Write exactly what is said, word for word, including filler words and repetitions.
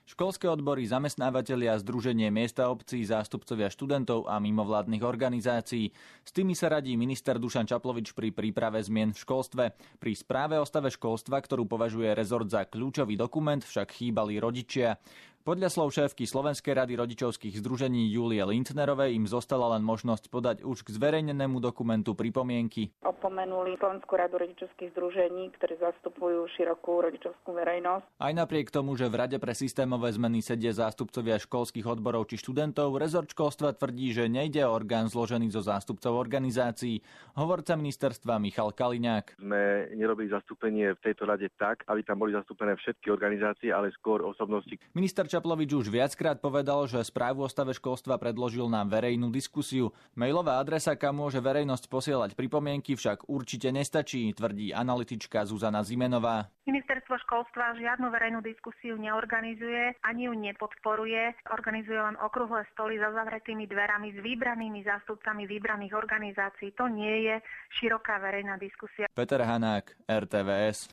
Školské odbory, zamestnávateľia, Združenie miesta obcí, zástupcovia študentov a mimovládnych organizácií. S tými sa radí minister Dušan Čaplovič pri príprave zmien v školstve. Pri správe o stave školstva, ktorú považuje rezort za kľúčový dokument, však chýbali rodičia. Podľa slov šéfky Slovenskej rady rodičovských združení Julie Lindnerovej im zostala len možnosť podať už k zverejnenému dokumentu pripomienky. Opomenuli Slovenskú radu rodičovských združení, ktorí zastupujú širokú rodičovskú verejnosť. Aj napriek tomu, že v Rade pre systémové zmeny sedia zástupcovia školských odborov či študentov, rezort školstva tvrdí, že nejde o orgán zložený zo zástupcov organizácií. Hovorca ministerstva Michal Kaliňák. Sme nerobili zastúpenie v tejto rade tak, aby tam boli zastúpené všetky organizácie, ale skôr osobnosti. Minister Čaplovič už viackrát povedal, že správu o stave školstva predložil na verejnú diskusiu. Mailová adresa, kam môže verejnosť posielať pripomienky, však určite nestačí, tvrdí analytička Zuzana Zimenová. Ministerstvo školstva žiadnu verejnú diskusiu neorganizuje, ani ju nepodporuje. Organizuje len okrúhle stoly za zavretými dverami s vybranými zástupcami vybraných organizácií. To nie je široká verejná diskusia. Peter Hanák, er té vé es.